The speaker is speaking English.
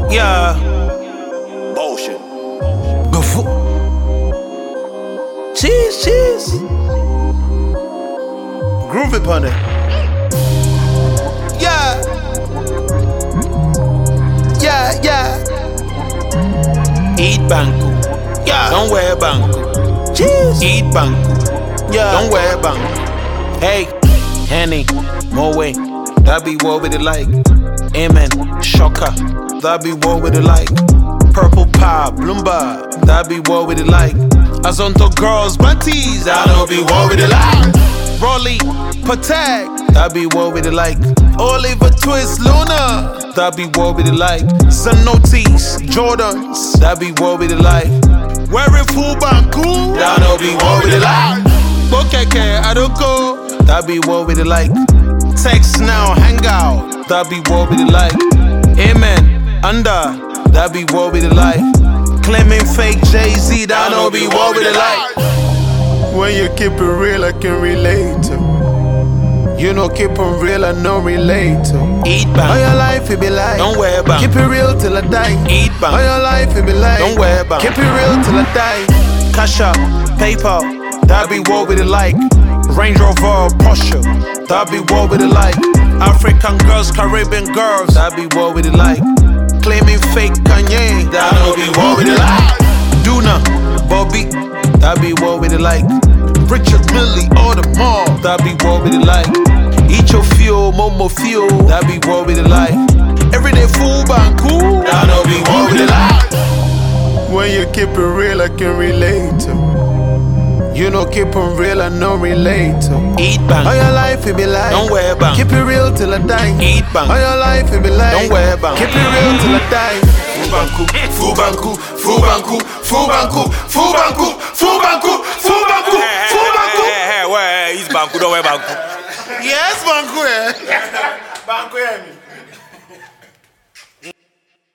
Yeah. Motion. Cheese. Groove it on it. Yeah. Eat banku. Yeah. Don't wear banku. Cheese. Eat banku. Yeah. Don't wear banku. Hey, Henny, Moe, that be what we like. Amen, Shocker, that be what we like. Purple Pie, Bloomba, that be what we like. Azonto girls, Bunties, that don't be what we like. Rolly, Patek, that be what we like. Oliver Twist, Luna, that be what we like. Zanotis, Jordans, that be what we like. Wearing full banku, that don't be what we like. Bokeke, Adoko, that be what we like. Text now, hang out, that be what we like. Amen, under, that be what we like. Claiming fake Jay-Z, that don't be what we like. When you keep it real, I can relate to. You know, keep it real, I know relate to. Eat bang. All your life it be like, don't wear bang. Keep it real till I die. Eat bang. All your life it be like, don't wear bang. Keep it real till I die. Cash up, PayPal, that be what we like. Range Rover, Porsche, that be what we like. African girls, Caribbean girls, that be what we like. Claiming fake Kanye, that don't be what we like. Duna, Bobby, that be what we like. Richard Millie, all the mall, that be what we like. Eat your fuel, Momo fuel, that be what we like. Everyday fool banku, that don't be what we like. When you keep it real, I can relate to. You know, keep it real, I know relate to. Eat bang. All your life it be like, don't wear bang. Keep it real till I die. Eat bang. All your life it be like, don't wear bang. Keep it real till I die. Full banku. Hey, where is banku? Don't wear banku. Yes, banku. Banku,